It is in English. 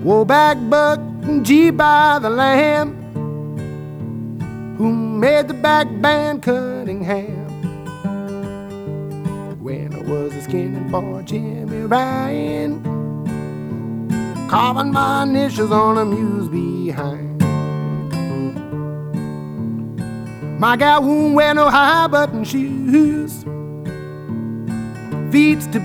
Woolback buck and G by the lamb, who made the back band Cunningham. When I was a skinny boy, Jimmy Ryan, carving my initials on a muse behind. My gal won't wear no high button shoes, feet to